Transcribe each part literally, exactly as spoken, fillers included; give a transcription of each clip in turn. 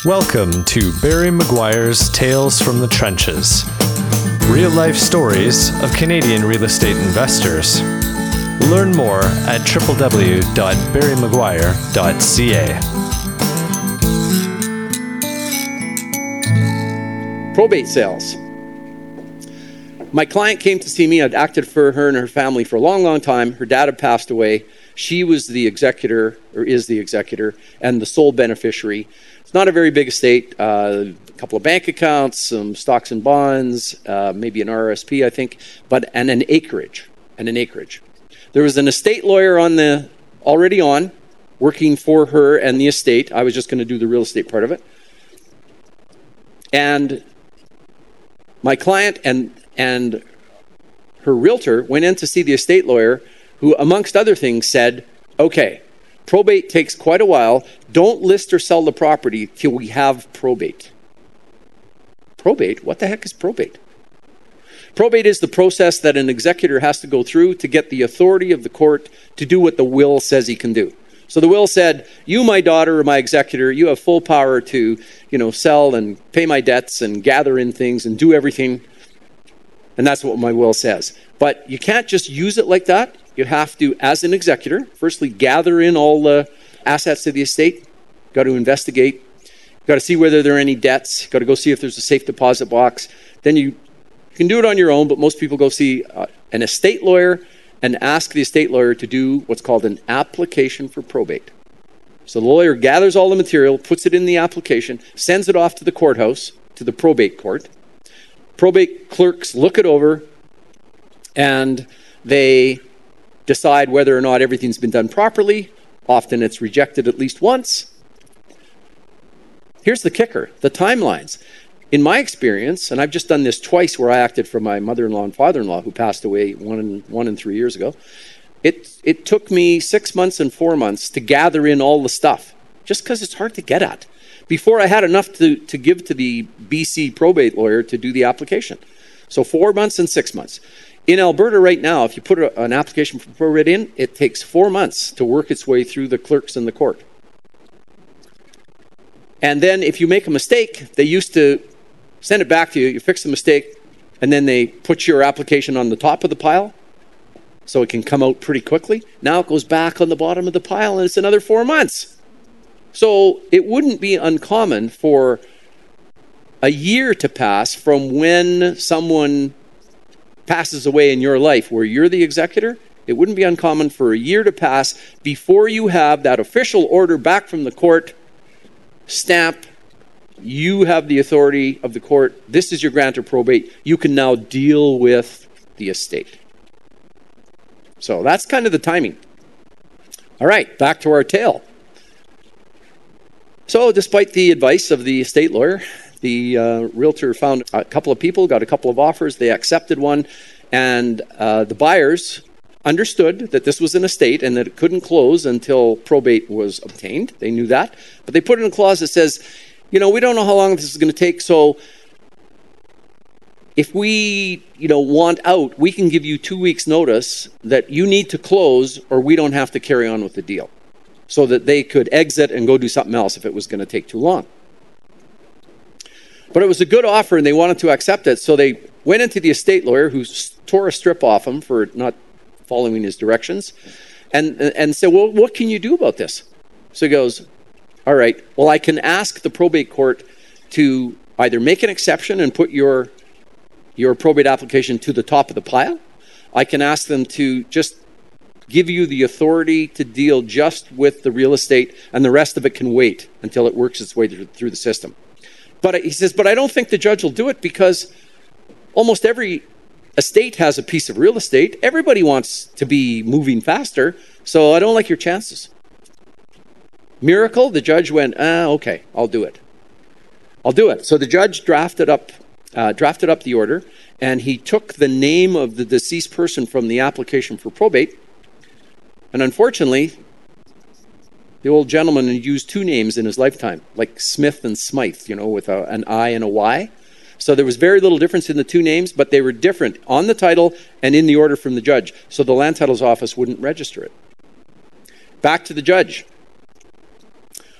Welcome to Barry Maguire's Tales from the Trenches. Real-life stories of Canadian real estate investors. Learn more at w w w dot barry maguire dot c a. Probate sales. My client came to see me. I'd acted for her and her family for a long, long time. Her dad had passed away. She was the executor, or is the executor, and the sole beneficiary. It's not a very big estate. Uh, a couple of bank accounts, some stocks and bonds, uh, maybe an R R S P, I think, but and an acreage, and an acreage. There was an estate lawyer on the already on, working for her and the estate. I was just going to do the real estate part of it. And my client and and her realtor went in to see the estate lawyer, who, amongst other things, said, okay, probate takes quite a while. Don't list or sell the property till we have probate. Probate? What the heck is probate? Probate is the process that an executor has to go through to get the authority of the court to do what the will says he can do. So the will said, you, my daughter, or my executor, you have full power to, you know, sell and pay my debts and gather in things and do everything. And that's what my will says. But you can't just use it like that. You have to, as an executor, firstly gather in all the assets of the estate. Got to investigate. Got to see whether there are any debts. Got to go see if there's a safe deposit box. Then you, you can do it on your own, but most people go see uh, an estate lawyer and ask the estate lawyer to do what's called an application for probate. So the lawyer gathers all the material, puts it in the application, sends it off to the courthouse, to the probate court. Probate clerks look it over, and they decide whether or not everything's been done properly. Often it's rejected at least once. Here's the kicker, the timelines. In my experience, and I've just done this twice where I acted for my mother-in-law and father-in-law who passed away one and, one and three years ago, it, it took me six months and four months to gather in all the stuff, just because it's hard to get at, before I had enough to, to give to the B C probate lawyer to do the application. So four months and six months. In Alberta right now, if you put a, an application for probate in, it takes four months to work its way through the clerks in the court. And then if you make a mistake, they used to send it back to you, you fix the mistake, and then they put your application on the top of the pile so it can come out pretty quickly. Now it goes back on the bottom of the pile and it's another four months. So it wouldn't be uncommon for a year to pass from when someone passes away in your life where you're the executor. It wouldn't be uncommon for a year to pass before you have that official order back from the court, stamp, you have the authority of the court, this is your grant of probate, you can now deal with the estate. So that's kind of the timing. All right, back to our tale. So despite the advice of the estate lawyer, the uh, realtor found a couple of people, got a couple of offers, they accepted one, and uh, the buyers understood that this was an estate and that it couldn't close until probate was obtained. They knew that, but they put in a clause that says, you know, we don't know how long this is going to take, so if we, you know, want out, we can give you two weeks notice that you need to close or we don't have to carry on with the deal, so that they could exit and go do something else if it was going to take too long. But it was a good offer and they wanted to accept it, so they went into the estate lawyer, who tore a strip off him for not following his directions, and, and said, well, what can you do about this? So he goes, all right, well, I can ask the probate court to either make an exception and put your, your probate application to the top of the pile. I can ask them to just give you the authority to deal just with the real estate, and the rest of it can wait until it works its way through the system. But he says, but I don't think the judge will do it because almost every estate has a piece of real estate. Everybody wants to be moving faster, so I don't like your chances. Miracle, the judge went, ah, okay, I'll do it. I'll do it. So the judge drafted up, uh, drafted up the order, and he took the name of the deceased person from the application for probate. And unfortunately, the old gentleman had used two names in his lifetime, like Smith and Smythe, you know, with a, an I and a Y. So there was very little difference in the two names, but they were different on the title and in the order from the judge. So the land titles office wouldn't register it. Back to the judge.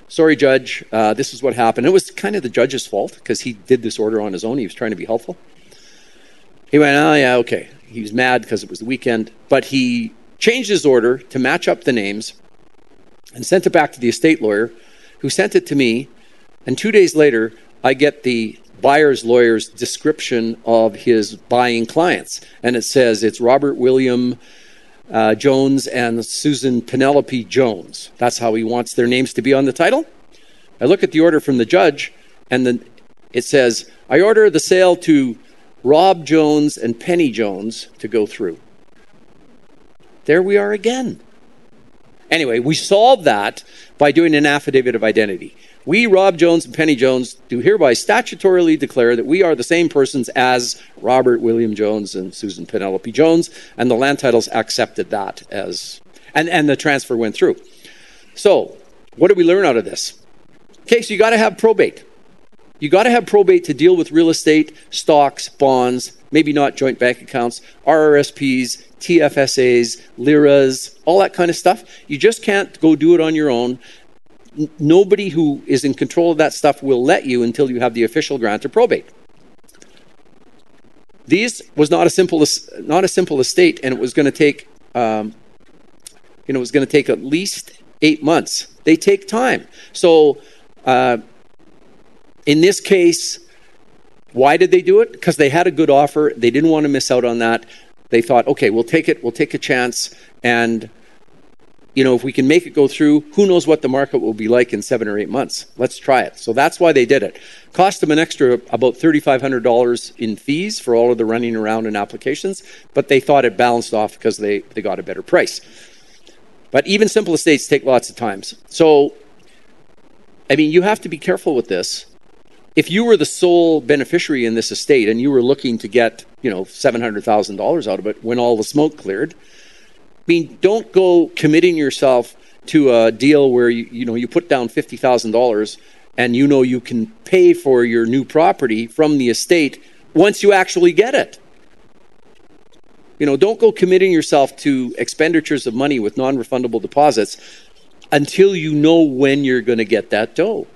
sorry, Judge, uh, this is what happened. It was kind of the judge's fault because he did this order on his own. He was trying to be helpful. He went, oh, yeah, okay. He was mad because it was the weekend, but he changed his order to match up the names and sent it back to the estate lawyer, who sent it to me. And two days later, I get the buyer's lawyer's description of his buying clients. And it says it's Robert William uh, Jones and Susan Penelope Jones. That's how he wants their names to be on the title. I look at the order from the judge, and then it says, I order the sale to Rob Jones and Penny Jones to go through. There we are again. Anyway, we solved that by doing an affidavit of identity. We, Rob Jones and Penny Jones, do hereby statutorily declare that we are the same persons as Robert William Jones and Susan Penelope Jones, and the land titles accepted that as, and, and the transfer went through. So, what did we learn out of this? Okay, so you got to have probate. You got to have probate to deal with real estate, stocks, bonds, maybe not joint bank accounts, R R S Ps, T F S As, L I R As, all that kind of stuff. You just can't go do it on your own. N- nobody who is in control of that stuff will let you until you have the official grant of probate. These was not a simple, not a simple estate, and it was going to take, um, you know, it was going to take at least eight months. They take time. So, uh, in this case, why did they do it? Because they had a good offer. They didn't want to miss out on that. They thought, okay, we'll take it. We'll take a chance. And, you know, if we can make it go through, who knows what the market will be like in seven or eight months. Let's try it. So that's why they did it. Cost them an extra about three thousand five hundred dollars in fees for all of the running around and applications, but they thought it balanced off because they, they got a better price. But even simple estates take lots of times. So, I mean, you have to be careful with this. If you were the sole beneficiary in this estate and you were looking to get, you know, seven hundred thousand dollars out of it when all the smoke cleared, I mean, don't go committing yourself to a deal where, you, you know, you put down fifty thousand dollars and you know you can pay for your new property from the estate once you actually get it. You know, don't go committing yourself to expenditures of money with non-refundable deposits until you know when you're going to get that dough.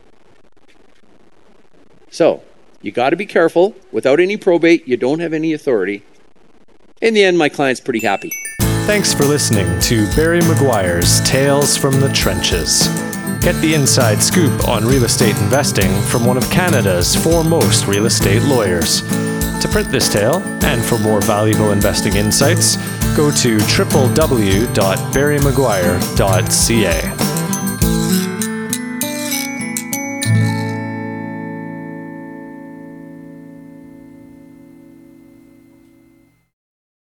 So, you got to be careful. Without any probate, you don't have any authority. In the end, my client's pretty happy. Thanks for listening to Barry McGuire's Tales from the Trenches. Get the inside scoop on real estate investing from one of Canada's foremost real estate lawyers. To print this tale, and for more valuable investing insights, go to w w w dot barry mcguire dot c a.